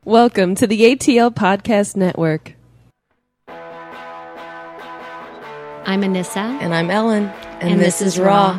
Welcome to the ATL Podcast Network. I'm Anissa. And I'm Ellen. And this is Raw.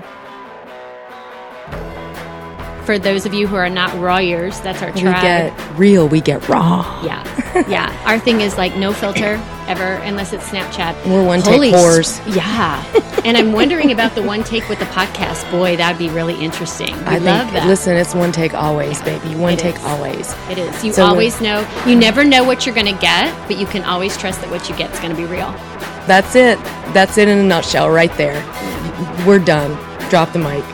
For those of you who are not Rawyers, that's our tribe. We get real, we get raw. Yeah. Yeah. Our thing is like no filter ever, unless it's Snapchat. We're one-take whores. Yeah. And I'm wondering about the one take with the podcast. Boy, that'd be really interesting. I love that. Listen, it's one take always, baby. One take always. It is. You always know. You never know what you're going to get, but you can always trust that what you get is going to be real. That's it. That's it in a nutshell right there. We're done. Drop the mic.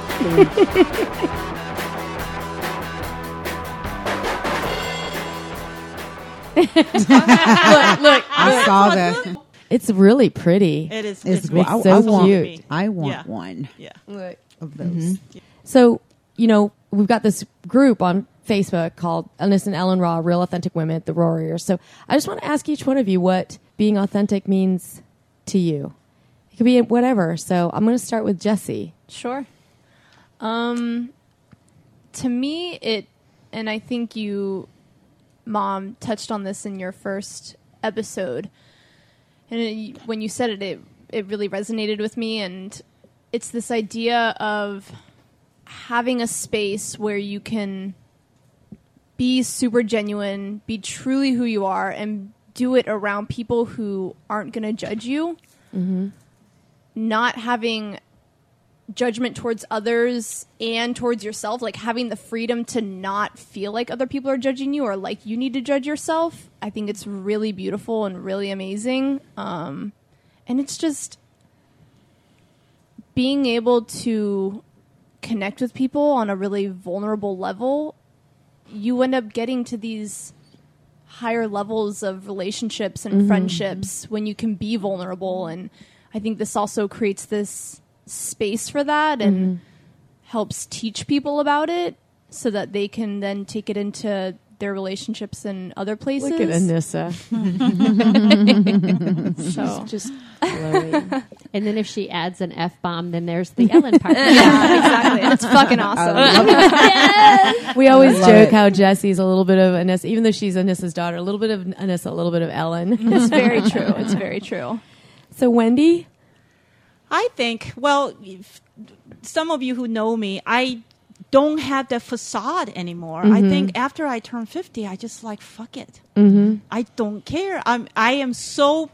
Look, I saw that. It's really pretty. It is. It's so cute. I want one. Yeah. Of those. Mm-hmm. So, we've got this group on Facebook called Anissa and Ellen Raw, Real Authentic Women, the Warriors. So I just want to ask each one of you what being authentic means to you. It could be whatever. So I'm going to start with Jessie. Sure. To me, and I think you, Mom, touched on this in your first episode. And when you said it really resonated with me. And it's this idea of having a space where you can be super genuine, be truly who you are, and do it around people who aren't going to judge you. Mm-hmm. Not having judgment towards others and towards yourself, like having the freedom to not feel like other people are judging you or like you need to judge yourself. I think it's really beautiful and really amazing. And it's just being able to connect with people on a really vulnerable level. You end up getting to these higher levels of relationships and friendships when you can be vulnerable. And I think this also creates this space for that and helps teach people about it so that they can then take it into their relationships in other places. Look at Anissa. So just glowing. And then if she adds an F-bomb, then there's the Ellen part. Yeah, exactly. It's fucking awesome. Yes. We always joke how Jessie's a little bit of Anissa, even though she's Anissa's daughter, a little bit of Anissa, a little bit of Ellen. It's very true. It's very true. So Wendy? I think, some of you who know me, I don't have that facade anymore. I think after I turn 50, I just like, fuck it. I don't care. I am so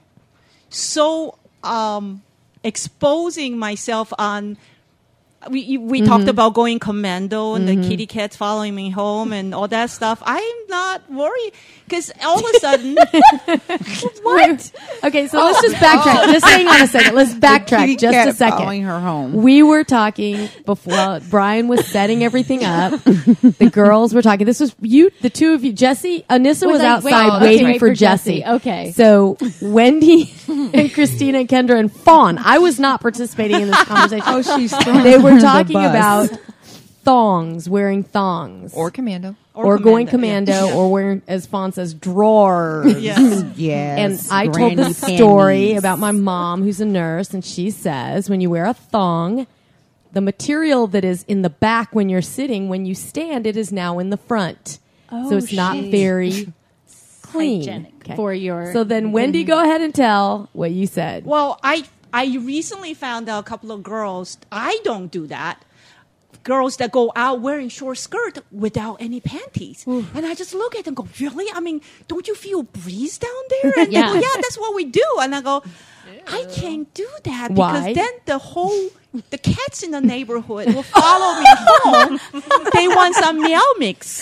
exposing myself on. We talked about going commando and the kitty cats following me home and all that stuff. I'm not worried because all of a sudden, what? Okay, so let's just backtrack. Just hang on a second. Let's backtrack just a second. Following her home. We were talking before Brian was setting everything up. The girls were talking. This was you, the two of you. Jessie, Anissa was outside waiting for Jessie. Okay. So Wendy and Christina and Kendra and Fawn. I was not participating in this conversation. Oh, she's They were talking about thongs, wearing thongs. Or commando. Or going commando, or wearing, as Fawn says, drawers. Yes. Yes. And I told this story about my mom, who's a nurse, and she says when you wear a thong, the material that is in the back when you're sitting, when you stand, it is now in the front. So it's not very clean. Okay. For your. So then, Wendy, go ahead and tell what you said. Well, I recently found out a couple of girls. I don't do that. Girls that go out wearing short skirt without any panties. And I just look at them and go, really? I mean, don't you feel breeze down there? And they go, yeah, that's what we do. And I go, I can't do that. Why? Because then the cats in the neighborhood will follow me home. They want some meow mix.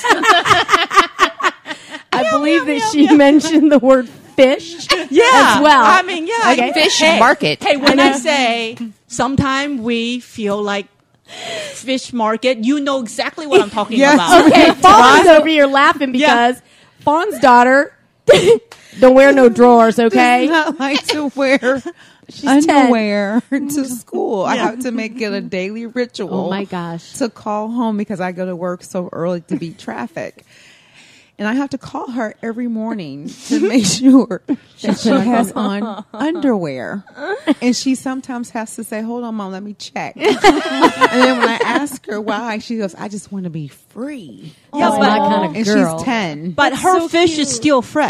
I believe that she mentioned the word fish as well. I mean, yeah. Okay. Fish market. Hey, when I say sometimes we feel like fish market, you know exactly what I'm talking about. Okay, Fawn's over here laughing because Fawn's daughter don't wear no drawers, okay? Does not like to wear underwear to school. I have to make it a daily ritual. Oh my gosh. To call home because I go to work so early to beat traffic. And I have to call her every morning to make sure that she has on underwear. And she sometimes has to say, hold on, Mom, let me check. And then when I ask her why, she goes, I just want to be free. Yeah, That's but- my kind of And girl. she's 10. But her fish is still fresh.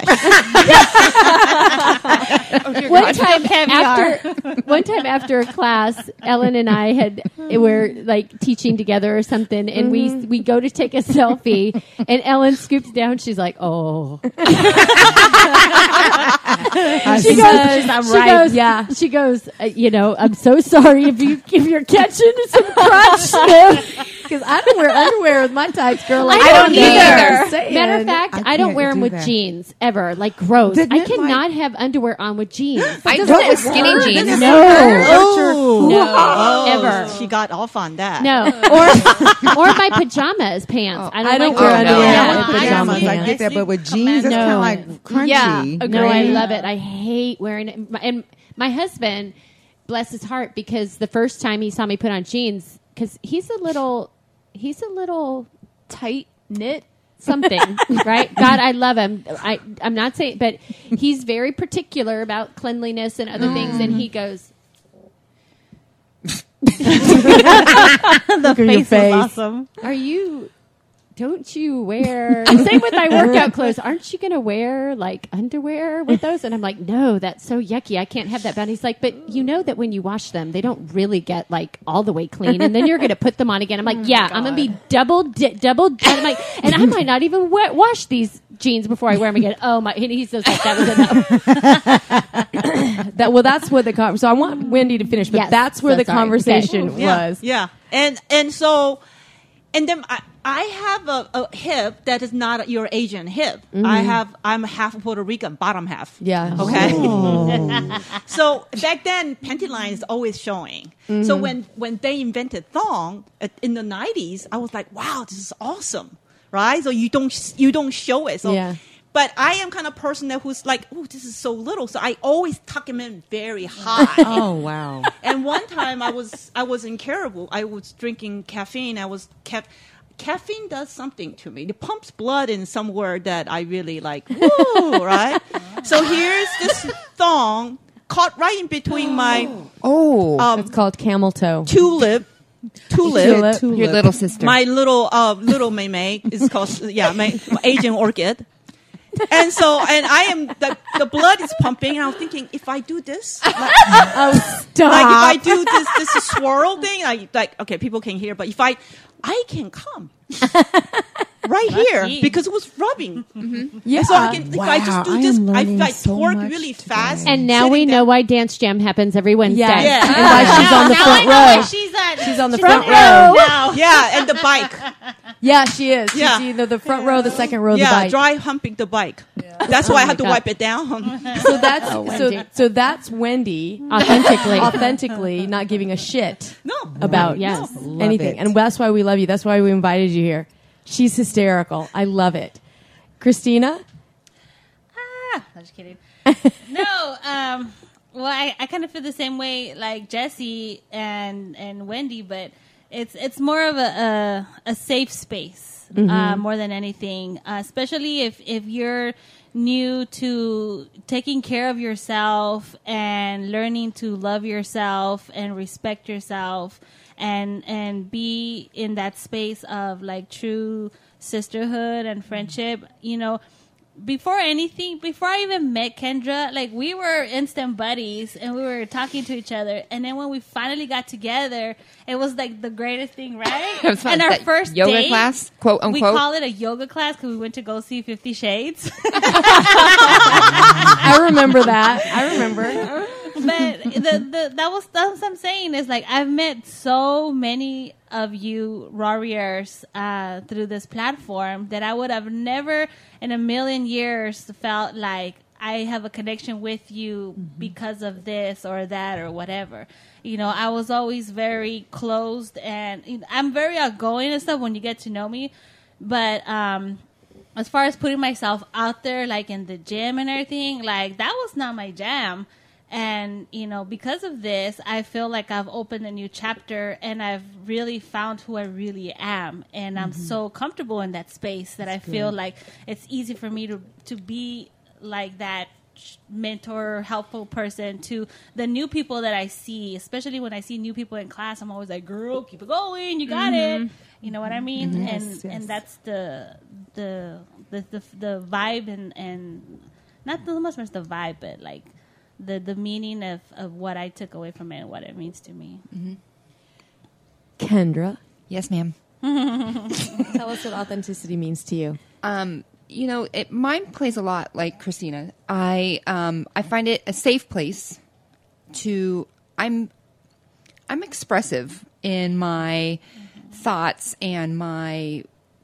One time after a class, Ellen and I were like teaching together or something, and we go to take a selfie, and Ellen scoops down. She's like, "Oh," she goes, yeah. She goes, I'm so sorry if you're catching some crotch sniff. Because I don't wear underwear with my tights, girl. Like, I don't either. either. Matter of fact, I don't can't wear them do with that. jeans ever. Like gross. Didn't I it, cannot have underwear on with jeans. I do it with skinny jeans. No. Oh, Ever. She got off on that. No, or my pajamas pants. I don't wear like underwear Yeah, with with pajama pajamas, I pants. get that, but with jeans, it's No. kind of like crunchy. Yeah, No, I Agreed. love it. I hate wearing it. And my husband, bless his heart, because the first time he saw me put on jeans, because he's a little Tight knit. something, right? God, I love him. I'm not saying, but he's very particular about cleanliness and other things. And he goes, The at your face face. was awesome. don't you wear, same with my workout clothes, aren't you going to wear like underwear with those? And I'm like, no, that's so yucky. I can't have that. But he's like, but you know that when you wash them, they don't really get like all the way clean. And then you're going to put them on again. I'm like, yeah, I'm going to be double. I'm like, and I might not even wash these jeans before I wear them again. Oh my, and he's just like, that was enough. That's what the so I want Wendy to finish, but Yes, that's where so the sorry. conversation Okay. was. Yeah. And so, and then I have a hip that is not your Asian hip. I'm half Puerto Rican, bottom half. Yeah. Okay. So back then, panty line is always showing. So when they invented thong in the 90s, I was like, wow, this is awesome, right? So you don't show it. So. Yeah. But I am kind of person who's like, oh, this is so little. So I always tuck him in very high. Oh, wow. And one time I was in Caribou. I was drinking caffeine. Caffeine does something to me. It pumps blood in somewhere that I really like. Woo, right? So here's this thong caught right in between my It's called camel toe. tulip. Tulip. Your little sister. My little Mei is called my Asian orchid. And so, and I am the blood is pumping, and I was thinking, if I do this, Stop. like if I do this swirl thing, like okay, people can hear, but if I can come right here because it was rubbing. Yeah. So I can, if I just do I this, am learning I so torque much really today. fast. And now we know why Dance Jam happens every Wednesday. Yeah. Yeah. And why she's on the Now front I know why row. she's on the she's front on row. now. Yeah, and the bike. Yeah, she is. Yeah. She's either the front row, the second row, the Yeah, bike. dry humping the bike. That's why I had to God. wipe it down. So that's Wendy. so that's Wendy authentically not giving a shit No. about Yes. anything. it. And that's why we love you. That's why we invited you here. She's hysterical. I love it. Christina? I'm just kidding. No, well, I kind of feel the same way like Jessie and Wendy, but it's more of a safe space more than anything, especially if you're new to taking care of yourself and learning to love yourself and respect yourself and be in that space of like true sisterhood and friendship, before I even met Kendra, like we were instant buddies and we were talking to each other. And then when we finally got together, it was like the greatest thing, right? It was fun. And our That first yoga date, class, quote we unquote. call it a yoga class because we went to go see 50 Shades. I remember that. I remember. But that's what I'm saying is like I've met so many of you warriors through this platform that I would have never in a million years felt like I have a connection with you because of this or that or whatever. I was always very closed, and I'm very outgoing and stuff when you get to know me. But as far as putting myself out there, like in the gym and everything, like that was not my jam. And, because of this, I feel like I've opened a new chapter and I've really found who I really am. And I'm so comfortable in that space that I feel like it's easy for me to be like that mentor, helpful person to the new people that I see, especially when I see new people in class. I'm always like, girl, keep it going. You got it. You know what I mean? And that's the vibe and not so much the vibe, but like the meaning of what I took away from it and what it means to me. Kendra, Yes, ma'am. tell us what authenticity means to you. Mine plays a lot like Christina. I find it a safe place to. I'm expressive in my thoughts and my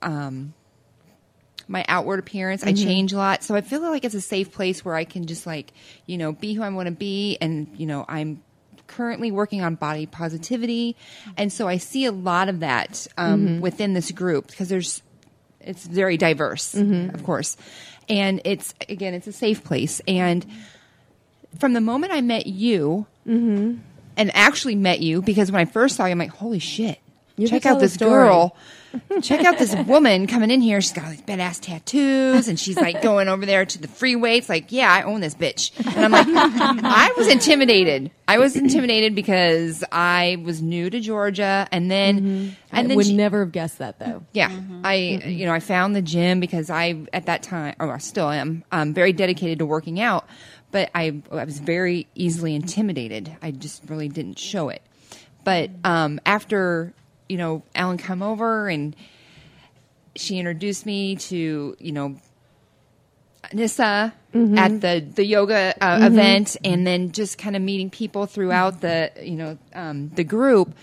my outward appearance. I change a lot, so I feel like it's a safe place where I can just be who I want to be. And I'm currently working on body positivity, and so I see a lot of that within this group because it's very diverse, of course, and it's a safe place. And from the moment I met you, and actually met you, because when I first saw you, I'm like, holy shit. Check out this girl. Check out this woman coming in here. She's got all these badass tattoos, and she's like going over there to the freeway. It's like, yeah, I own this bitch. And I'm like, I was intimidated. Because I was new to Georgia, and then I would never have guessed that though. Yeah, I found the gym because I at that time, or I still am, very dedicated to working out, but I was very easily intimidated. I just really didn't show it. But after Ellen come over and she introduced me to Nissa at the yoga event, and then just kind of meeting people throughout the group.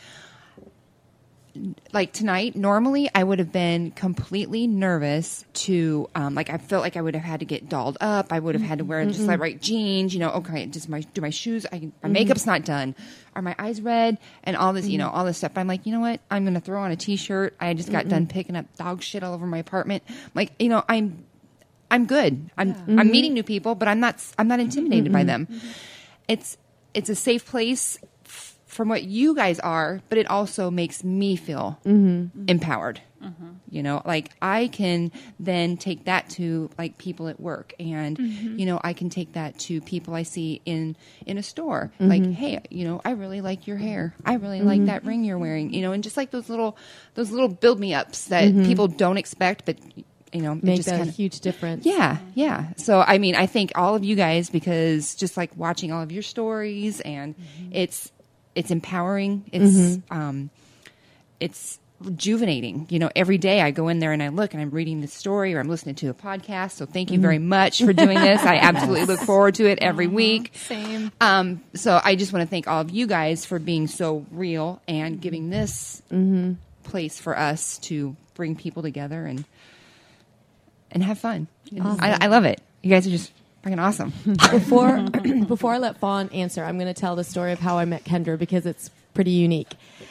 Like tonight, normally I would have been completely nervous to, I felt like I would have had to get dolled up. I would have had to wear just like right jeans, okay, just do my shoes, my makeup's not done. Are my eyes red? And all this, all this stuff. I'm like, you know what? I'm going to throw on a t-shirt. I just got done picking up dog shit all over my apartment. Like, I'm good. I'm meeting new people, but I'm not intimidated by them. It's a safe place from what you guys are, but it also makes me feel empowered. Like I can then take that to like people at work, and I can take that to people I see in a store. Like, hey, I really like your hair. I really like that ring you're wearing. And just like those little build me ups that people don't expect, but make just a huge difference. Yeah. So I mean, I thank all of you guys, because just like watching all of your stories, and it's empowering. It's rejuvenating. Every day I go in there and I look and I'm reading the story or I'm listening to a podcast. So thank you very much for doing this. I absolutely look forward to it every week. Same. So I just want to thank all of you guys for being so real and giving this place for us to bring people together and have fun. Awesome. I love it. You guys are just fucking awesome. Before I let Fawn answer, I'm going to tell the story of how I met Kendra, because it's pretty unique.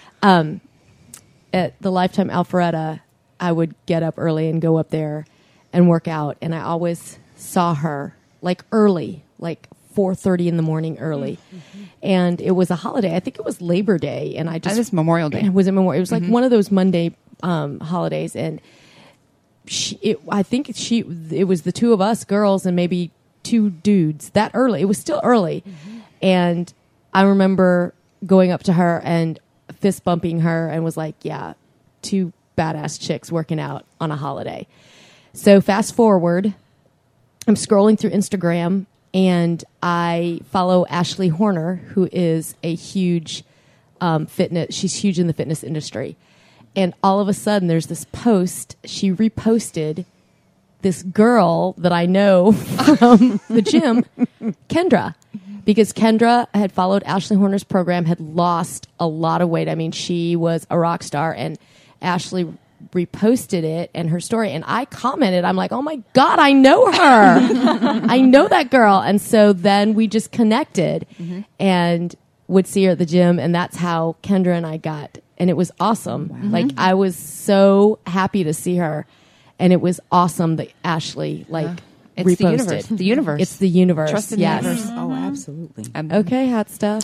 At the Lifetime Alpharetta, I would get up early and go up there and work out, and I always saw her like early, like 4:30 in the morning early. And it was a holiday. I think it was Labor Day, and I just it was Memorial Day. It was like one of those Monday holidays, and it was the two of us girls and maybe two dudes that early. It was still early. And I remember going up to her and fist bumping her and was like, yeah, two badass chicks working out on a holiday. So fast forward, I'm scrolling through Instagram and I follow Ashley Horner, who is a huge she's huge in the fitness industry. And all of a sudden there's this post, she reposted this girl that I know from the gym, Kendra, because Kendra had followed Ashley Horner's program, had lost a lot of weight. I mean, she was a rock star, and Ashley reposted it and her story. And I commented, I'm like, oh my God, I know her. I know that girl. And so then we just connected and would see her at the gym. And that's how Kendra and I got. And it was awesome. Wow. Like, I was so happy to see her. And it was awesome that Ashley, It's the repost universe. it. The universe. It's the universe. Trust in the yes. universe. Oh, absolutely. Okay, hot stuff.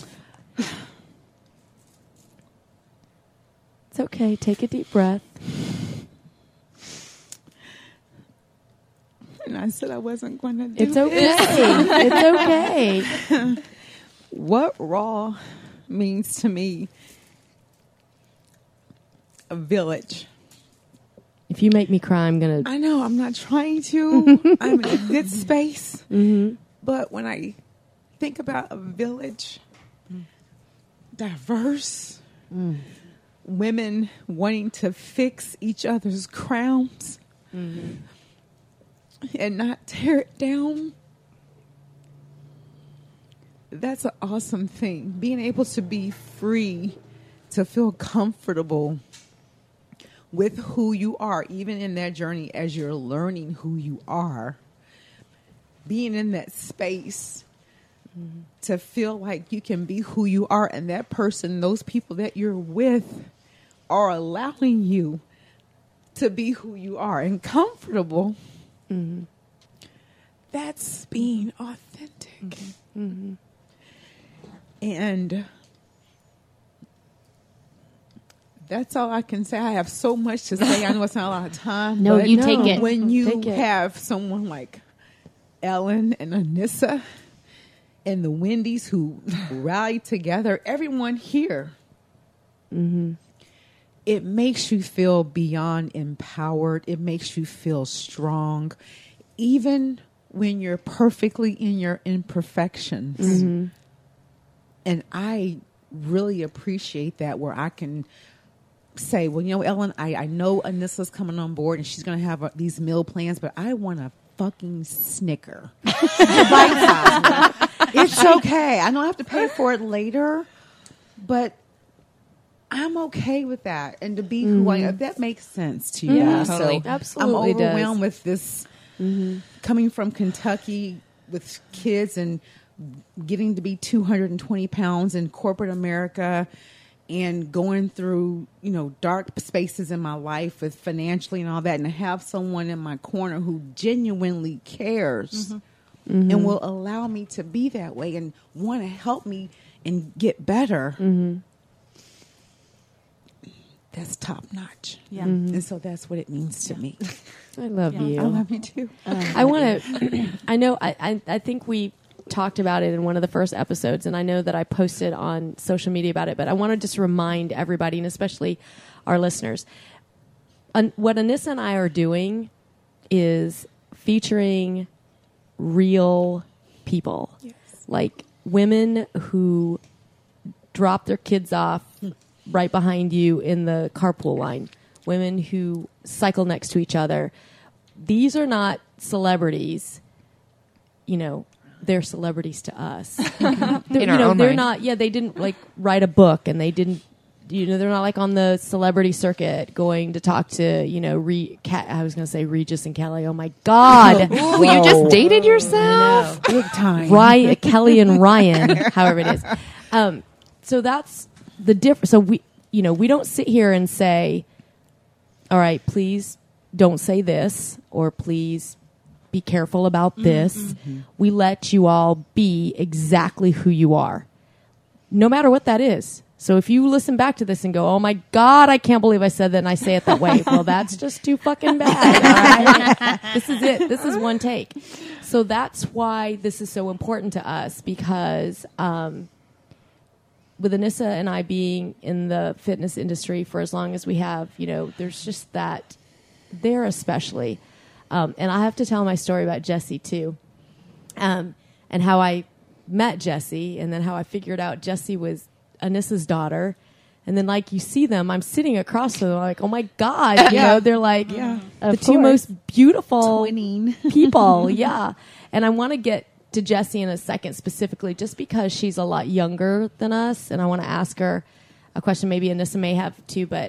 It's okay. Take a deep breath. And I said I wasn't going to do It's okay. It's okay. What raw means to me, a village. If you make me cry, I'm gonna. I know I'm not trying to. I'm in a good space. But when I think about a village, diverse, women wanting to fix each other's crowns and not tear it down, that's an awesome thing. Being able to be free, to feel comfortable with who you are, even in that journey as you're learning who you are, being in that space to feel like you can be who you are, and that person, those people that you're with are allowing you to be who you are and comfortable. That's being authentic. And that's all I can say. I have so much to say. I know it's not a lot of time. No, but you take it. When you Take it. have someone like Ellen and Anissa and the Wendy's who rallied together, everyone here, it makes you feel beyond empowered. It makes you feel strong, even when you're perfectly in your imperfections. And I really appreciate that, where I can say, well, you know, Ellen, I know Anissa's coming on board and she's going to have these meal plans, but I want a fucking Snicker. It's okay. I don't have to pay for it later, but I'm okay with that. And to be who I am, if that makes sense to you. Yeah, totally. So Absolutely I'm overwhelmed does. with this coming from Kentucky with kids and getting to be 220 pounds in corporate America and going through, you know, dark spaces in my life with financially and all that, and to have someone in my corner who genuinely cares and will allow me to be that way and want to help me and get better. That's top notch. Yeah. And so that's what it means to me. I love you. I love you too. I want to. I know. I think we talked about it in one of the first episodes, and I know that I posted on social media about it. But I want to just remind everybody, and especially our listeners, what Anissa and I are doing is featuring real people, like women who drop their kids off right behind you in the carpool line, women who cycle next to each other. These are not celebrities, you know, they're celebrities to us. In our own they're mind. not, they didn't like write a book, and they didn't, they're not like on the celebrity circuit going to talk to, I was going to say Regis and Kelly. Oh my God. Well, you just dated yourself? Big time. Kelly and Ryan, however it is. So that's the difference. So we don't sit here and say, all right, please don't say this, or please be careful about this. We let you all be exactly who you are, no matter what that is. So if you listen back to this and go, oh my God, I can't believe I said that and I say it that way. Well, that's just too fucking bad. All right? This is it. This is one take. So that's why this is so important to us, because with Anissa and I being in the fitness industry for as long as we have, there's just that there especially. And I have to tell my story about Jessie too. And how I met Jessie, and then how I figured out Jessie was Anissa's daughter. And then like you see them, I'm sitting across from them, like, oh my God, they're like the two most beautiful Twinning. people. Yeah. And I want to get to Jessie in a second, specifically just because she's a lot younger than us, and I want to ask her a question maybe Anissa may have too, but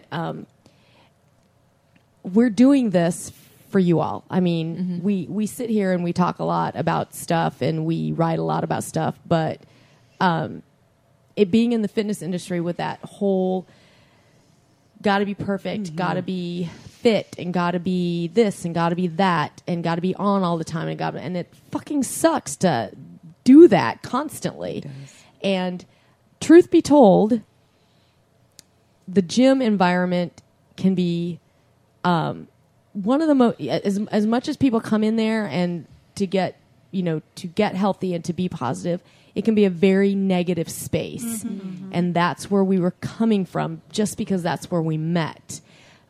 we're doing this for you all. I mean, we sit here and we talk a lot about stuff, and we write a lot about stuff, but it being in the fitness industry with that whole gotta be perfect, gotta be fit and got to be this and got to be that and got to be on all the time and it fucking sucks to do that constantly. And truth be told, the gym environment can be one of the most, as much as people come in there and to get healthy and to be positive, it can be a very negative space. And that's where we were coming from, just because that's where we met.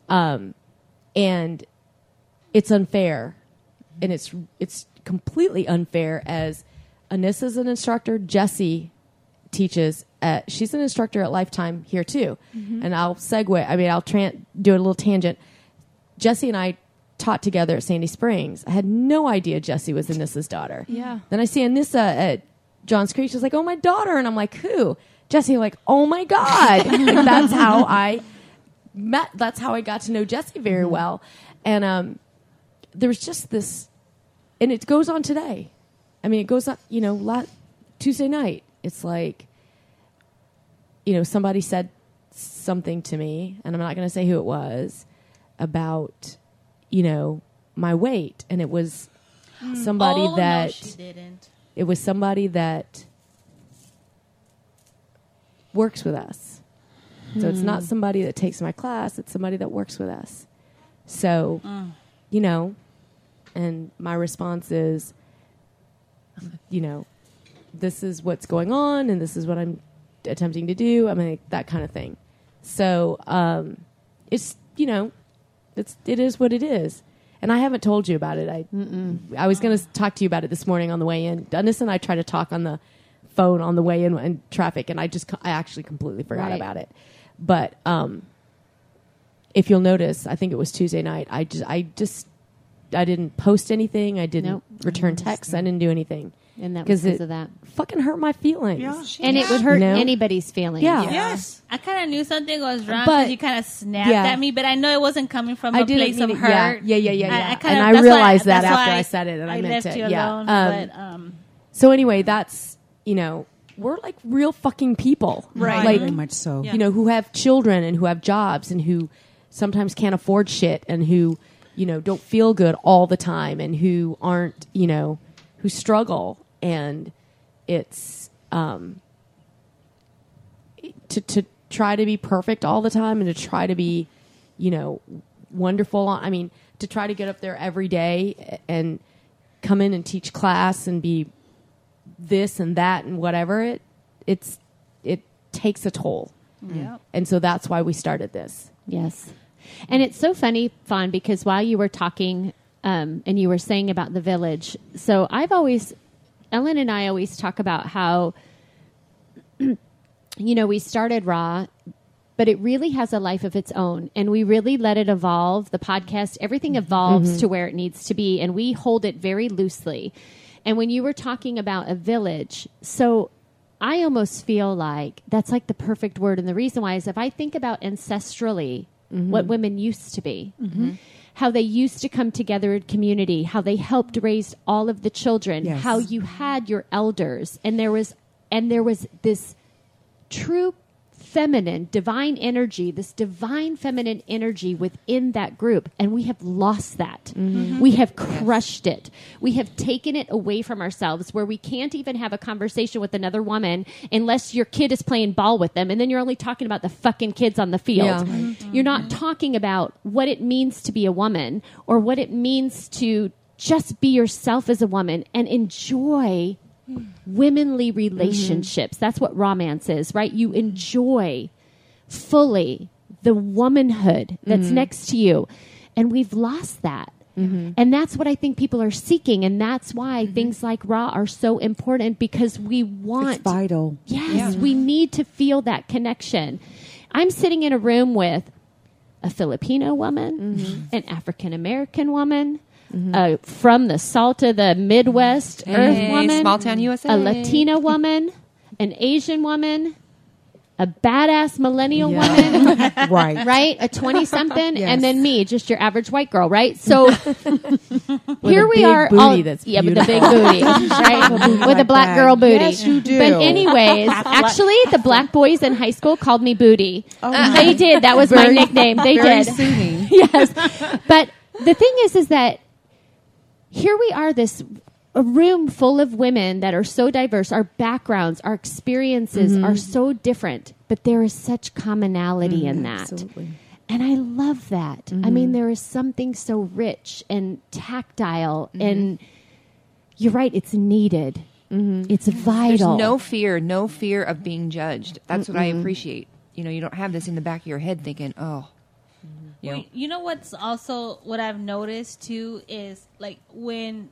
And it's unfair. And it's completely unfair. As Anissa's an instructor, Jessie teaches she's an instructor at Lifetime here too. And I'll segue. I mean, I'll do a little tangent. Jessie and I taught together at Sandy Springs. I had no idea Jessie was Anissa's daughter. Yeah. Then I see Anissa at Johns Creek. She's like, "Oh, my daughter," and I'm like, "Who?" Jessie. Like, "Oh my God!" Like, that's how I met. That's how I got to know Jessie very well. And there was just this, and it goes on today. I mean, it goes on. Tuesday night. It's like, somebody said something to me, and I'm not going to say who it was, about, my weight. And it was somebody that... No, she didn't. It was somebody that works with us. So it's not somebody that takes my class. It's somebody that works with us. So, and my response is, this is what's going on, and this is what I'm attempting to do. I mean, that kind of thing. So, it's, it is what it is. And I haven't told you about it. I was going to talk to you about it this morning on the way in. Dennis and I tried to talk on the phone on the way in traffic, and I actually completely forgot about it. But if you'll notice, I think it was Tuesday night. I didn't post anything. I didn't return texts. I didn't do anything. And that was because of that. Fucking hurt my feelings. Yeah. And it would hurt anybody's feelings. Yeah. Yes. I kind of knew something was wrong But- because you kind of snapped Yeah. at me, but I know it wasn't coming from I a didn't place mean of it. hurt. Yeah. kinda- I that's realized why- that that's after why I said it, and I meant left it. you Yeah. alone, but So anyway, that's, we're like real fucking people. Right. Like, Very much so. who have children and who have jobs and who sometimes can't afford shit and who, don't feel good all the time and who aren't, who struggle. And it's to try to be perfect all the time and to try to be, wonderful. I mean, to try to get up there every day and come in and teach class and be this and that and whatever, it takes a toll. Yeah. And so that's why we started this. Yes. And it's so funny, Fawn, because while you were talking and you were saying about the village, so Ellen and I always talk about how, we started Raw, but it really has a life of its own. And we really let it evolve. The podcast, everything evolves to where it needs to be. And we hold it very loosely. And when you were talking about a village, so I almost feel like that's like the perfect word. And the reason why is if I think about ancestrally, what women used to be, how they used to come together in community, how they helped raise all of the children, Yes. how you had your elders, and there was this true feminine, divine energy, this divine feminine energy within that group. And we have lost that. We have crushed it. We have taken it away from ourselves where we can't even have a conversation with another woman unless your kid is playing ball with them. And then you're only talking about the fucking kids on the field. Yeah. You're not talking about what it means to be a woman or what it means to just be yourself as a woman and enjoy womanly relationships. That's what romance is, right? You enjoy fully the womanhood that's next to you. And we've lost that. And that's what I think people are seeking. And that's why things like Raw are so important because we want... It's vital. Yes, we need to feel that connection. I'm sitting in a room with a Filipino woman, an African American woman, from the salt of the Midwest Earth woman, Small town USA. a Latina woman, an Asian woman, a badass millennial Yeah. woman, Right. right? A 20-something, Yes. and then me, just your average white girl, right? So here a we big are. booty that's with the big beautiful. booty, right? With like a black that. girl booty. Yes, you do. But anyways, actually, the black boys in high school called me Booty. my. They did. That was my nickname. They Very did. soothing. Yes. But the thing is that here we are, a room full of women that are so diverse. Our backgrounds, our experiences are so different, but there is such commonality in that. Absolutely. And I love that. I mean, there is something so rich and tactile, and you're right, it's needed. It's There's vital. no fear of being judged. That's what I appreciate. You know, you don't have this in the back of your head thinking, oh, you know. Well, you know what's also what I've noticed too is like when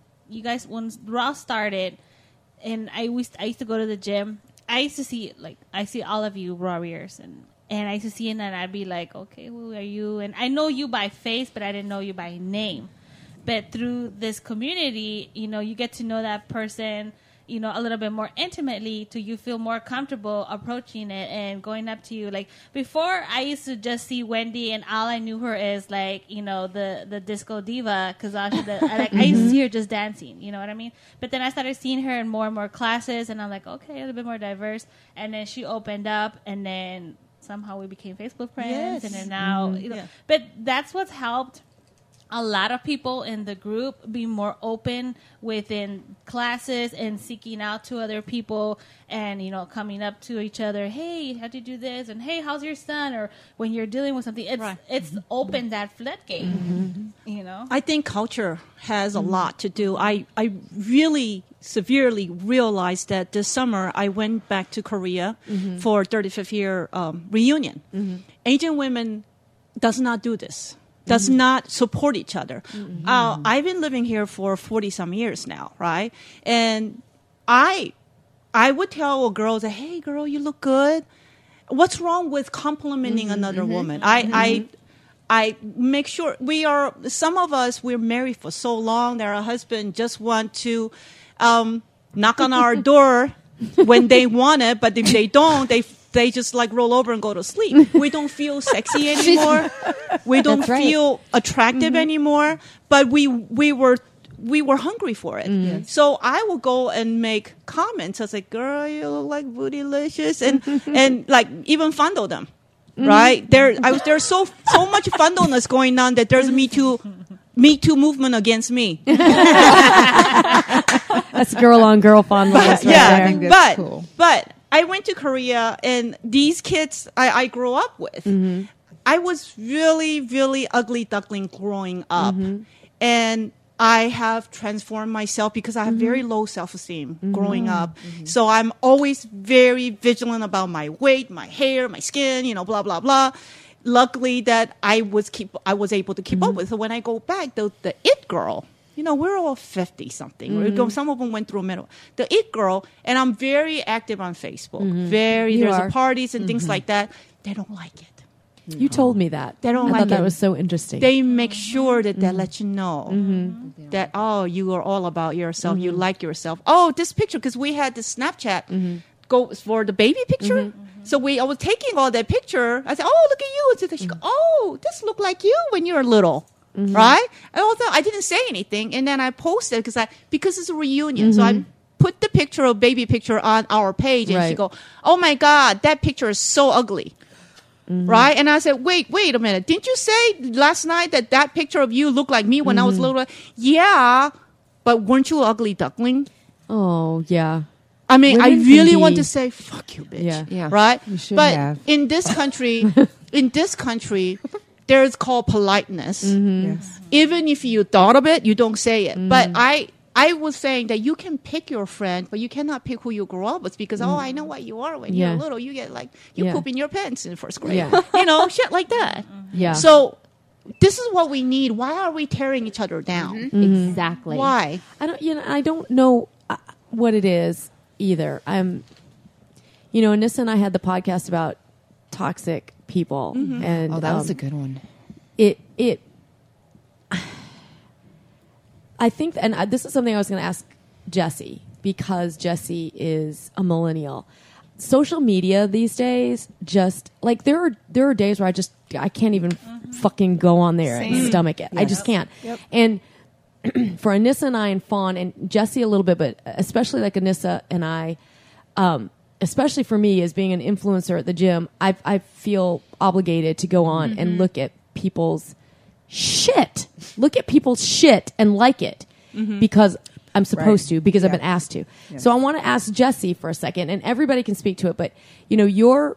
Raw started, and I used to go to the gym. I used to see all of you warriors, and I used to see it, and I'd be like, okay, who are you? And I know you by face, but I didn't know you by name. But through this community, you know, you get to know that person, you know, a little bit more intimately, till you feel more comfortable approaching it and going up to you. Like before, I used to just see Wendy, and all I knew her as like, you know, the disco diva, because I used to see her just dancing. You know what I mean? But then I started seeing her in more and more classes, and I'm like, okay, a little bit more diverse. And then she opened up, and then somehow we became Facebook friends, Yes. and then now, you know. Yeah. But that's what's helped a lot of people in the group be more open within classes and seeking out to other people, and, you know, coming up to each other. Hey, how'd you do this? And hey, how's your son? Or when you're dealing with something, it's opened that floodgate, you know? I think culture has a lot to do. I really severely realized that this summer I went back to Korea for 35th year reunion. Asian women does not do this. Does not support each other. I've been living here for 40-some years now, right? And I would tell a girl that, hey, girl, you look good. What's wrong with complimenting another woman? I make sure some of us, we're married for so long that our husband just want to knock on our door when they want it, but if they don't, they just like roll over and go to sleep. We don't feel sexy anymore. We don't That's right. feel attractive anymore, but we were hungry for it. So I will go and make comments. I was like, girl, you look like bootylicious, and like even fondle them. Right? There's so much fondleness going on that there's Me Too movement against me. That's girl on girl fondness right Yeah, there. think that's cool. But I went to Korea, and these kids I grew up with, I was really, really ugly duckling growing up. And I have transformed myself because I have very low self-esteem growing up. So I'm always very vigilant about my weight, my hair, my skin, you know, blah, blah, blah. Luckily that I was able to keep up with. So when I go back, the it girl, you know, we're all 50-something. Some of them went through middle. The it girl, and I'm very active on Facebook. There's parties and things like that. They don't like it. You told me that. They don't I like thought that it. was so interesting. They make sure that they let you know that, oh, you are all about yourself. You like yourself. Oh, this picture, because we had this Snapchat go for the baby picture. So I was taking all that picture. I said, oh, look at you. And so she go, oh, this look like you when you were little. Right? And although I didn't say anything. And then I posted because it's a reunion. So I put the baby picture on our page. And she Right. go, oh my God, that picture is so ugly. Right? And I said, wait a minute. Didn't you say last night that picture of you looked like me when I was little? Yeah, but weren't you an ugly duckling? Oh, yeah. I mean, I Women really can want be- to say, fuck you, bitch. Yeah. Right? You should but have. in this country, there's called politeness. Yes. Even if you thought of it, you don't say it. But I was saying that you can pick your friend, but you cannot pick who you grow up with because, I know what you are when Yeah. you're little. You get like, you Yeah. poop in your pants in first grade. Yeah. You know, shit like that. Yeah. So this is what we need. Why are we tearing each other down? Exactly. Why? I don't know what it is either. Anissa and I had the podcast about toxic people, and Oh, that was a good one. it. I think, and this is something I was going to ask Jessie because Jessie is a millennial. social media these days, just like there are days where I can't even fucking go on there and stomach it. I just can't. And for Anissa and I and Fawn and Jesse a little bit, but especially like Anissa and I, especially for me as being an influencer at the gym, I feel obligated to go on and look at people's shit. Look at people's shit and like it because I'm supposed to, because I've been asked to. Yes. So I want to ask Jesse for a second, and everybody can speak to it, but you know,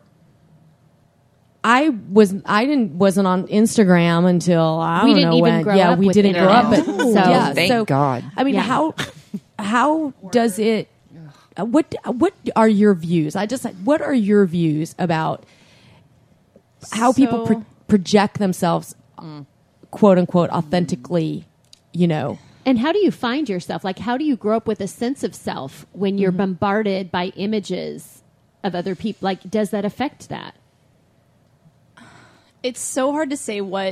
I wasn't on Instagram until I We don't didn't know even when. grow Yeah, up we with didn't grow up. But internet. yeah, Thank so God. I mean, Yeah. how does it? What are your views? What are your views about how people So- project themselves, quote unquote, authentically? You know, And how do you find yourself? Like, how do you grow up with a sense of self when you're bombarded by images of other people? Like, does that affect that? It's so hard to say what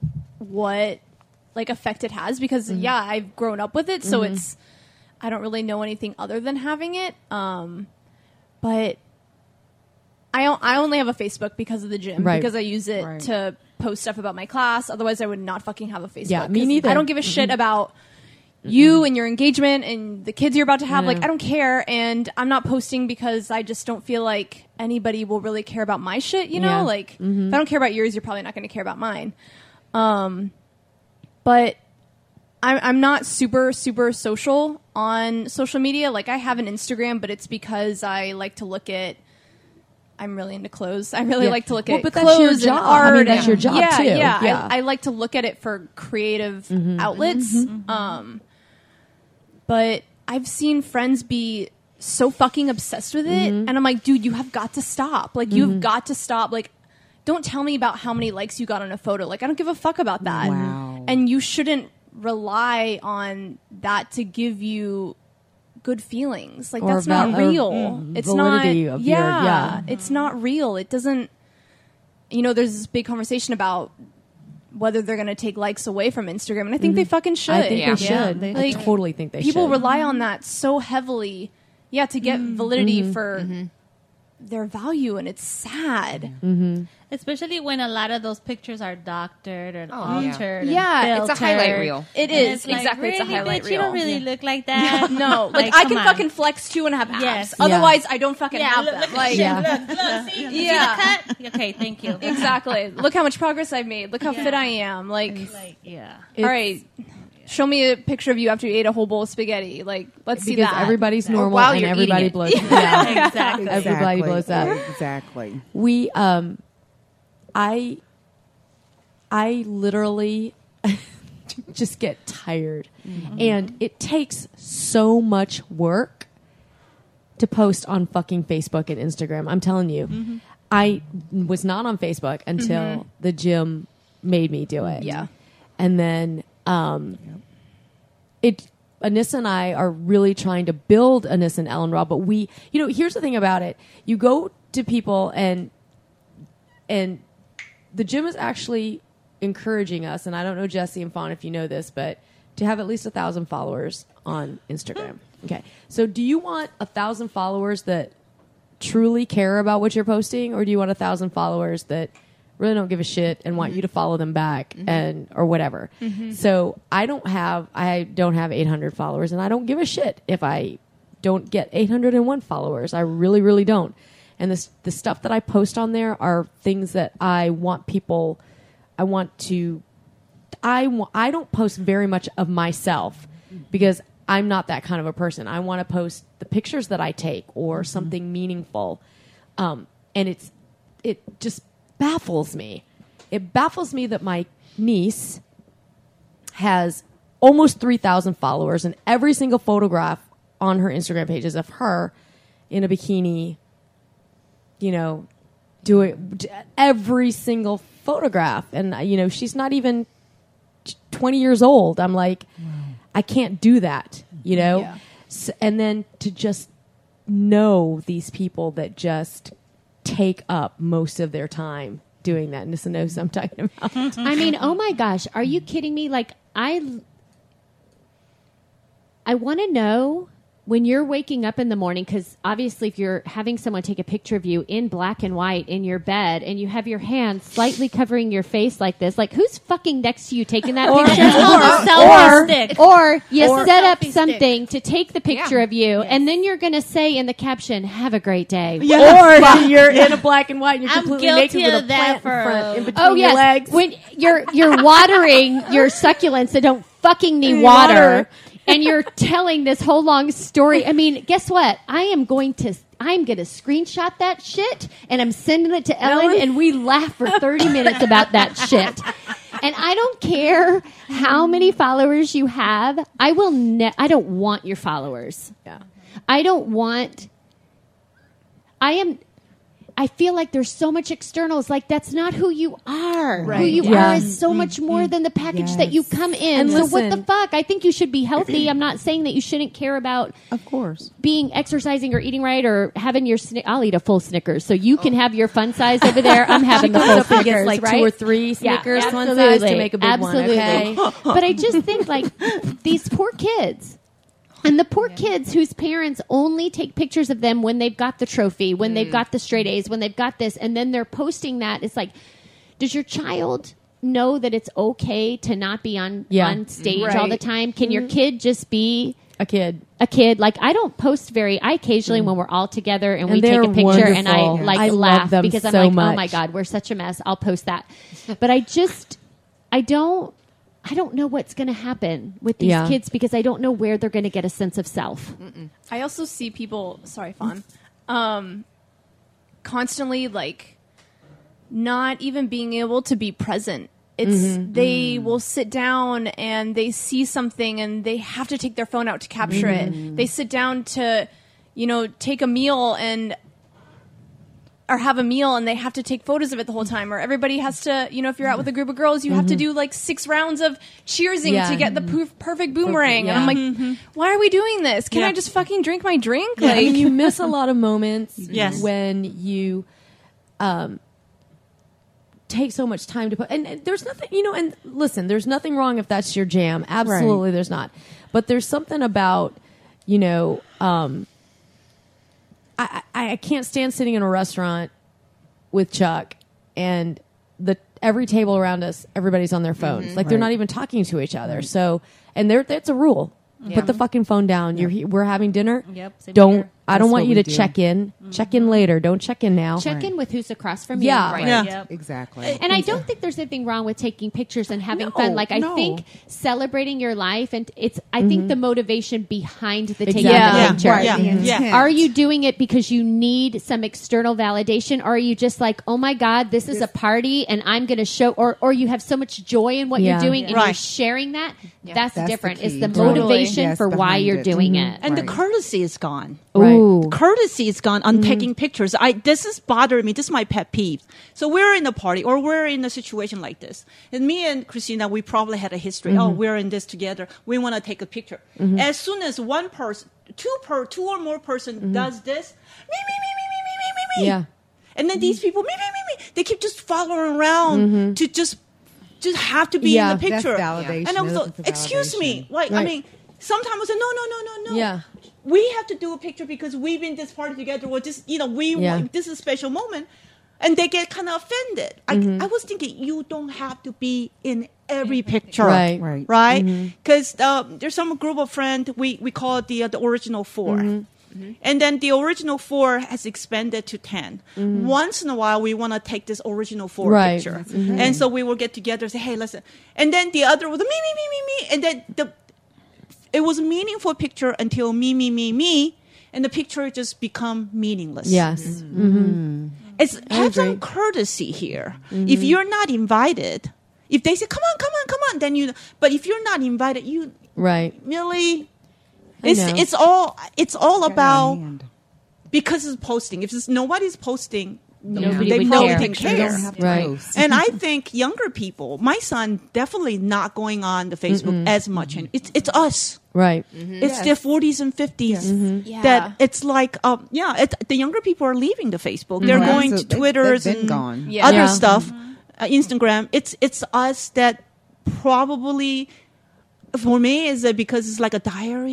like effect it has because I've grown up with it, so it's I don't really know anything other than having it. But I only have a Facebook because of the gym, Right. because I use it Right. to post stuff about my class. Otherwise, I would not fucking have a Facebook. Yeah, me 'cause neither. I don't give a shit about you and your engagement and the kids you're about to have. Like, I don't care, and I'm not posting because I just don't feel like anybody will really care about my shit. You know, Yeah. like if I don't care about yours, you're probably not going to care about mine. But I'm not super social on social media. Like, I have an Instagram, but it's because I like to look at. I'm really into clothes. I really Yeah. like to look Well, at but that's your clothes job. and I art. mean, that's and- your job, yeah, too. Yeah, Yeah. I like to look at it for creative outlets. But I've seen friends be so fucking obsessed with it, and I'm like, dude, you have got to stop. Like, you've got to stop. Like, don't tell me about how many likes you got on a photo. Like, I don't give a fuck about that. Wow. And you shouldn't rely on that to give you good feelings. Like, Or that's not val- or, real. It's not. validity of your- yeah. It's not real. It doesn't. You know, there's this big conversation about whether they're going to take likes away from Instagram, and I think they fucking should. I think Yeah. they should. Yeah, I Like, totally think they People should. rely on that so heavily, to get validity for their value, and it's sad. Especially when a lot of those pictures are doctored or yeah. altered. Yeah, and It's a highlight filtered. reel. It And is it's like, exactly. It's a really, highlight bitch, reel. You don't really look like that. No, like I come can on. fucking flex too and have abs. Yes. Otherwise, I don't fucking Yeah, have look, them. look, Like, Yeah. look, see, see Yeah. the cut? Okay, thank you. exactly. Look how much progress I've made. Look how Yeah. fit I am. Like, Like, yeah. all right, show me a picture of you after you ate a whole bowl of spaghetti. Like, let's see because that. everybody's Or normal while and you're everybody eating it. blows. Yeah. Exactly. Everybody blows up. Exactly. We I literally just get tired. And it takes so much work to post on fucking Facebook and Instagram. I'm telling you. I was not on Facebook until the gym made me do it. Yeah. And then Anissa and I are really trying to build Anissa and Ellen Raw, but here's the thing about it. You go to people and the gym is actually encouraging us, and I don't know, Jesse and Fawn, if you know this, but to have at least 1,000 followers on Instagram. Okay. So do you want 1,000 followers that truly care about what you're posting, or do you want 1,000 followers that really don't give a shit and want you to follow them back or whatever? So I don't have 800 followers, and I don't give a shit if I don't get 801 followers. I really, really don't. And the stuff that I post on there are things that I want people. I don't post very much of myself because I'm not that kind of a person. I want to post the pictures that I take or something meaningful. And it just baffles me. It baffles me that my niece has almost 3,000 followers, and every single photograph on her Instagram page is of her in a bikini, doing every single photograph. And, she's not even 20 years old. I'm like, I can't do that, Yeah. And then to just know these people that just take up most of their time doing that. Nissa knows what I'm talking about. I mean, oh my gosh, are you kidding me? Like, I want to know when you're waking up in the morning, because obviously if you're having someone take a picture of you in black and white in your bed and you have your hand slightly covering your face like this, like who's fucking next to you taking that picture? Selfie stick. Or you Or set up selfie stick. something to take the picture of you, and then you're going to say in the caption, "Have a great day." Or you're in a black and white and you're I'm completely guilty naked with of a that plant in front, in between Oh your yes, legs. when you're watering your succulents that don't fucking need water, and you're telling this whole long story. I mean, guess what? I'm going to screenshot that shit, and I'm sending it to Ellen, and we laugh for 30 minutes about that shit. And I don't care how many followers you have. I don't want your followers. Yeah. I feel like there's so much externals. Like, that's not who you are. Right. Who you Yeah. are is so much more than the package that you come in. And so what the listen- fuck? I think you should be healthy. I'm not saying that you shouldn't care about Of course. being exercising or eating right or having your I'll eat a full Snickers. So you can have your fun size over there. I'm having the full Up and Snickers, gets like right? 2 or 3 Yeah, Snickers one absolutely. size to make a big Absolutely. one. Okay. But I just think like these poor kids. And the poor kids whose parents only take pictures of them when they've got the trophy, when they've got the straight A's, when they've got this, and then they're posting that. It's like, does your child know that it's okay to not be on stage all the Right. time? Can your kid just be A kid. a kid? Like, I don't post I occasionally when we're all together and we And take they're a picture and I wonderful. like I love laugh them because I'm so like, oh much. my God, we're such a mess. I'll post that. But I don't know what's going to happen with these Yeah. kids because I don't know where they're going to get a sense of self. I also see people, sorry, Fawn, constantly like not even being able to be present. It's they will sit down and they see something and they have to take their phone out to capture it. They sit down to, take a meal or have a meal and they have to take photos of it the whole time, or everybody has to, if you're out with a group of girls, you have to do like 6 rounds of cheersing Yeah. to get the perfect boomerang. Yeah. And I'm like, why are we doing this? Can Yeah. I just fucking drink my drink? I mean, you miss a lot of moments Yes. when you take so much time to put. And there's nothing, and listen, there's nothing wrong if that's your jam. Absolutely, there's not. But there's something about, I can't stand sitting in a restaurant with Chuck and every table around us, everybody's on their phones. Like they're not even talking to each other. So, and that's a rule. Put the fucking phone down. We're having dinner. Yep, same Don't. here. I don't That's want what you we to do. check in. Check in later. Don't check in now. Check in with who's across from you. Yeah. Right. Yeah. Yep. Exactly. And I don't think there's anything wrong with taking pictures and having No, fun. Like, I no. think celebrating your life, and I think the motivation behind the taking Exactly. the Yeah. picture. Right. Yeah. The Yeah. intent. Are you doing it because you need some external validation? Or are you just like, oh my God, this is a party and I'm going to show, or you have so much joy in what Yeah. you're doing and Right. you're sharing that? That's That's the different. It's key. the Totally. motivation Yes, for why behind you're it. doing it. And the Right. courtesy is gone. Right. Ooh. Courtesy is gone on taking pictures. This is bothering me. This is my pet peeve. So we're in a party or we're in a situation like this. And me and Christina, we probably had a history. Oh, we're in this together. We want to take a picture. As soon as one person, two or more person does this, me. Yeah. And then these people, me. They keep just following around to just have to be Yeah, in the that's picture. validation. And I was They're like, looking for excuse me. validation. Like, I Right. mean, sometimes I say, no. Yeah. We have to do a picture because we've been this party together, or just Yeah. this is a special moment, and they get kind of offended. I was thinking you don't have to be in every picture, Right. Right. Because there's some group of friends we call it the original 4. And then the original 4 has expanded to 10. Once in a while, we want to take this original 4 Right. picture, and so we will get together and say, "Hey, listen." And then the other was me, and then it was a meaningful picture until me, and the picture just become meaningless. Yes. It's have some agree. courtesy here. If you're not invited, if they say, "Come on," then you. But if you're not invited, you Right. really. I know. It's all about Hand. because it's posting. If nobody's posting, Nobody they would probably care. don't You don't care. have to Right. post. And I think younger people, my son, definitely not going on the Facebook as much. And it's us. Right. It's their 40s and 50s Yeah. that it's like, the younger people are leaving the Facebook. They're going to Absolutely. Twitters They've been and gone. Yeah. other Yeah. stuff, Instagram. It's us that probably, for me, is that because it's like a diary.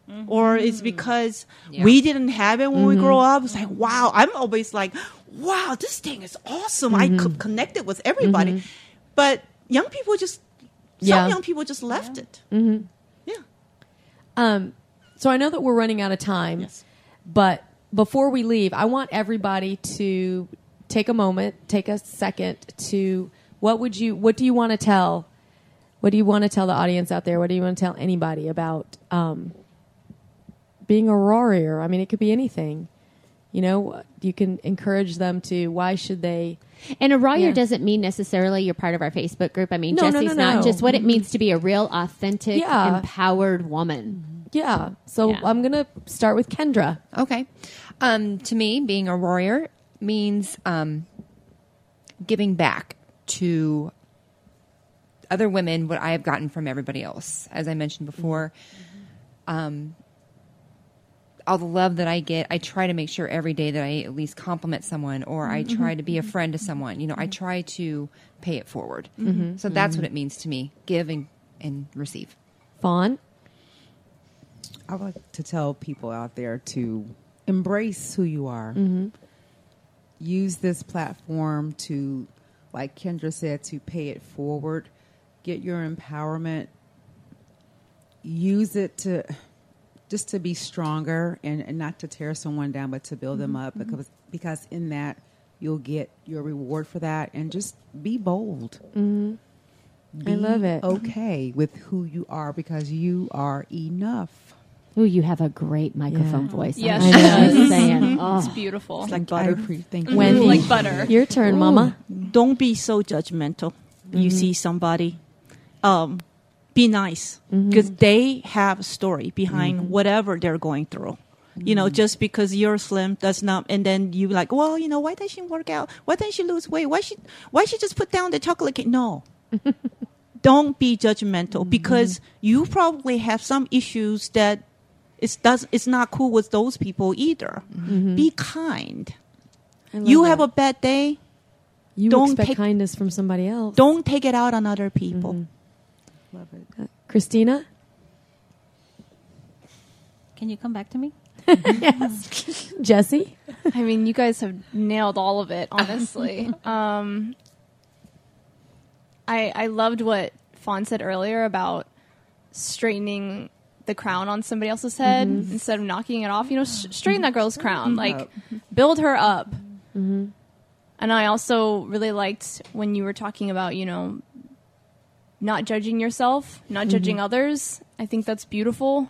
or it's because we didn't have it when we grow up. It's like, wow, I'm always like, wow, this thing is awesome. I could connect it with everybody. But young people some young people just left it. Yeah. So I know that we're running out of time, Yes. but before we leave, I want everybody to take a moment, take a second to what do you want to tell? What do you want to tell the audience out there? What do you want to tell anybody about being a warrior? I mean, it could be anything. You know, you can encourage them to, why should they? And a warrior Yeah. doesn't mean necessarily you're part of our Facebook group. I mean, No, no, Jessie's no, not no. just what it means to be a real, authentic, Yeah. empowered woman. Yeah. So Yeah. I'm going to start with Kendra. Okay. To me, being a warrior means giving back to other women what I have gotten from everybody else. As I mentioned before, all the love that I get, I try to make sure every day that I at least compliment someone, or I try to be a friend to someone. You know, I try to pay it forward. So that's what it means to me: give and receive. Fawn. I would like to tell people out there to embrace who you are. Use this platform to, like Kendra said, to pay it forward. Get your empowerment. Use it to just to be stronger and not to tear someone down, but to build them up, because in that you'll get your reward for that. And just be bold. I love it. Okay with who you are, because you are enough. Ooh, you have a great microphone voice. Yes, I'm she just does. saying. Oh. It's beautiful. It's like butter. Thank you. Wendy. Like butter. Your turn, Mama. Don't be so judgmental. You see somebody, be nice, because they have a story behind whatever they're going through. You know, just because you're slim does not, and then you like, well, you know, why doesn't she work out? Why doesn't she lose weight? Why she just put down the chocolate cake? No. Don't be judgmental, because you probably have some issues that it's not cool with those people either. Be kind. I love You that. have a bad day. You don't expect take- kindness from somebody else. Don't take it out on other people. Love it. Christina? Can you come back to me? Jessie? I mean, you guys have nailed all of it, honestly. I loved what Fawn said earlier about straightening the crown on somebody else's head instead of knocking it off. You know, straighten that girl's crown. Like, build her up. And I also really liked when you were talking about, you know, not judging yourself, not judging others. I think that's beautiful.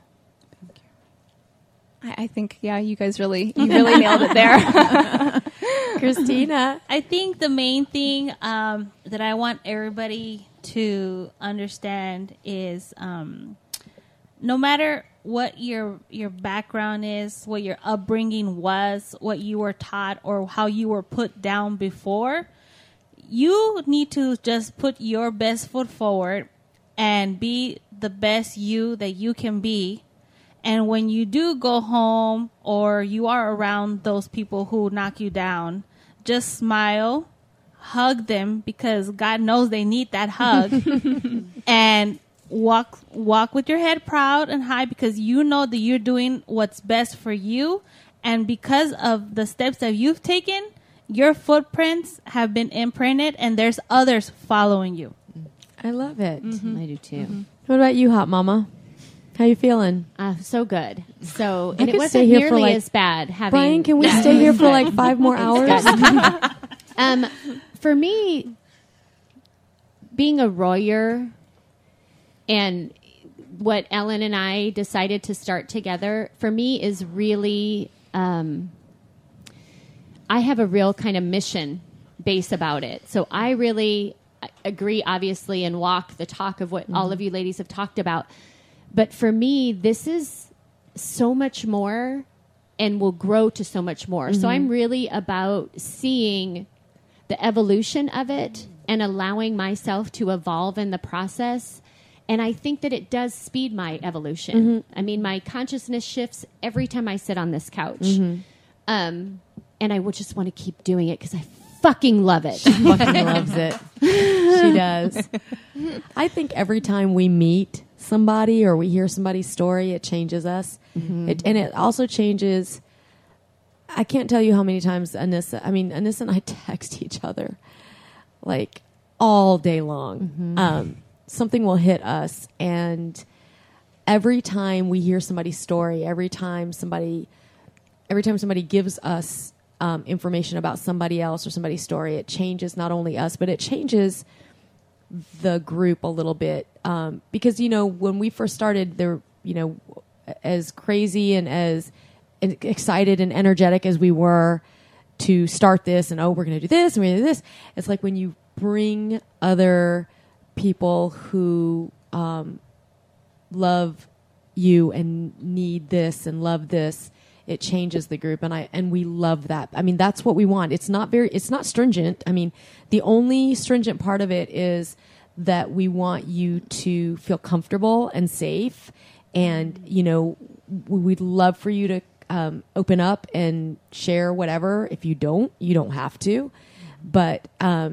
I think, yeah, you really nailed it there. Christina? I think the main thing that I want everybody to understand is no matter what your background is, what your upbringing was, what you were taught, or how you were put down before, you need to just put your best foot forward and be the best you that you can be. And when you do go home or you are around those people who knock you down, just smile, hug them, because God knows they need that hug, and walk with your head proud and high, because you know that you're doing what's best for you. And because of the steps that you've taken, your footprints have been imprinted, and there's others following you. I love it. I do too. What about you, Hot Mama? How you feeling? So good. So, I and it could wasn't stay here for, nearly like- as bad. Having Brian, can we stay here for like 5 more hours? For me, being a warrior and what Ellen and I decided to start together, for me is really, I have a real kind of mission base about it. So I really agree, obviously, and walk the talk of what all of you ladies have talked about. But for me, this is so much more and will grow to so much more. So I'm really about seeing the evolution of it and allowing myself to evolve in the process. And I think that it does speed my evolution. I mean, my consciousness shifts every time I sit on this couch. And I would just want to keep doing it because I fucking love it. Fucking loves it. She does. I think every time we meet somebody or we hear somebody's story, it changes us. And it also changes. I can't tell you how many times Anissa and I text each other like all day long. Something will hit us, and every time we hear somebody's story, every time somebody gives us information about somebody else or somebody's story, it changes not only us, but it changes the group a little bit. Because, when we first started, there, as crazy and as excited and energetic as we were to start this and, we're going to do this and we're going to do this. It's like when you bring other people who love you and need this and love this, it changes the group, and we love that. I mean, that's what we want. It's not stringent. I mean, the only stringent part of it is that we want you to feel comfortable and safe, and we'd love for you to open up and share whatever. If you don't have to. But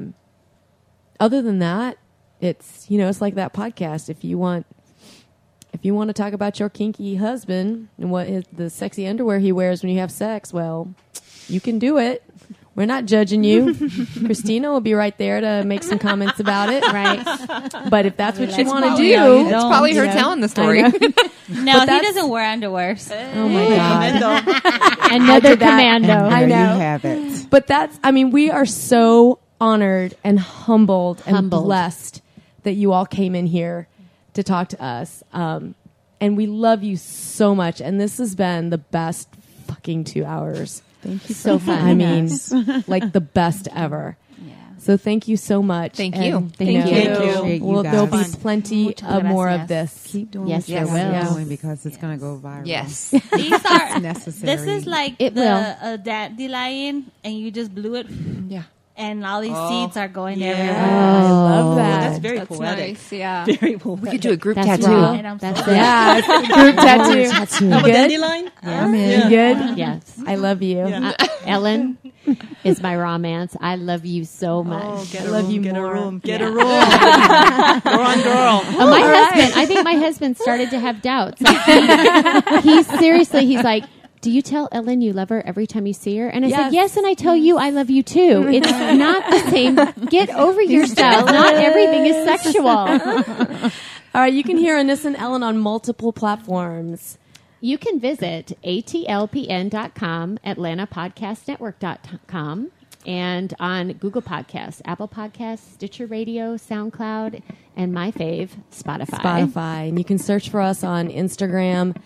other than that, it's it's like that podcast. If you want to talk about your kinky husband and the sexy underwear he wears when you have sex, well, you can do it. We're not judging you. Christina will be right there to make some comments about it. Right. But if that's what you want to probably- do, It's probably her telling the story. No, But he that's- doesn't wear underwear. oh my God. Another commando. And there know. you have it. But we are so honored and humbled and blessed that you all came in here to talk to us. And we love you so much. And this has been the best fucking 2 hours. Thank you So fun. I mean, like the best ever. Yeah. So thank you so much. Thank And, you. Thank you. Appreciate you Well, there'll be guys. plenty Muchas of more of gracias. this. Keep doing Yes, what you there guys are will. doing because it's going to go viral. Yes. These are necessary. This is like It the dandelion, and you just blew it, Yeah. and all these seeds are going Yeah. everywhere. I love that. That's very poetic. Yeah. Very poetic. We could do a group That's tattoo. raw. And I'm That's so it. Yeah, group tattoo. Of a Good? dandelion? I'm in. You good? Yes. I love you. Yeah. Ellen is my romance. I love you so much. Oh, get I a love room, you get more. a room, get Yeah. a room. Girl on girl. Oh, my husband. I think my husband started to have doubts. Like, he's like, do you tell Ellen you love her every time you see her? And I Yes. said, yes, and I tell you I love you too. It's not the same. Get over yourself. Not everything is sexual. All right, you can hear Anissa and Ellen on multiple platforms. You can visit atlpn.com, atlantapodcastnetwork.com, and on Google Podcasts, Apple Podcasts, Stitcher Radio, SoundCloud, and my fave, Spotify. And you can search for us on Instagram,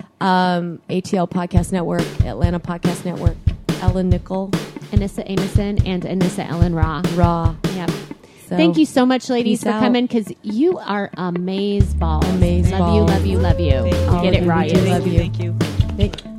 ATL Podcast Network, Atlanta Podcast Network, Ellen Nickel, Anissa Amison and Anissa Ellen Raw. Yep. So, Thank you so much, ladies, peace for out. coming, because you are amazeballs. Amazeballs. Love you, love you, love you. Thank you. Get it We right. do love you. Thank you. Thank-